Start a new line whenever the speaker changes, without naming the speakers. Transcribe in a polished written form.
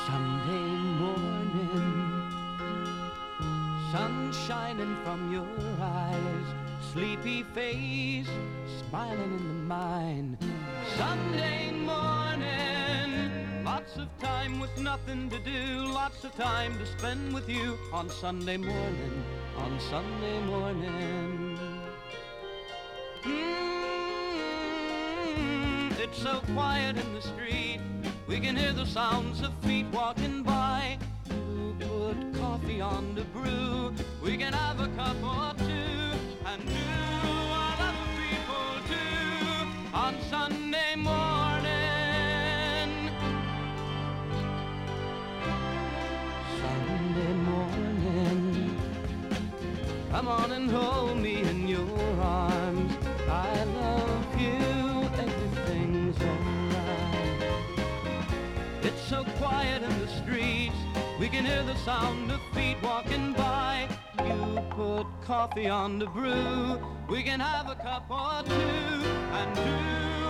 Sunday morning, sun shining from your eyes, sleepy face smiling in the mind. Sunday morning, lots of time with nothing to do, lots of time to spend with you on Sunday morning, on Sunday morning. It's so quiet in the street, we can hear the sounds of feet walking by. You put coffee on the brew, we can have a cup or two and do what other people do on Sunday morning. Sunday morning, come on and hold me in your arms. I love you, everything's alright. It's so quiet in the streets, we can hear the sound of feet walking by. You put coffee on the brew, we can have a cup or two and do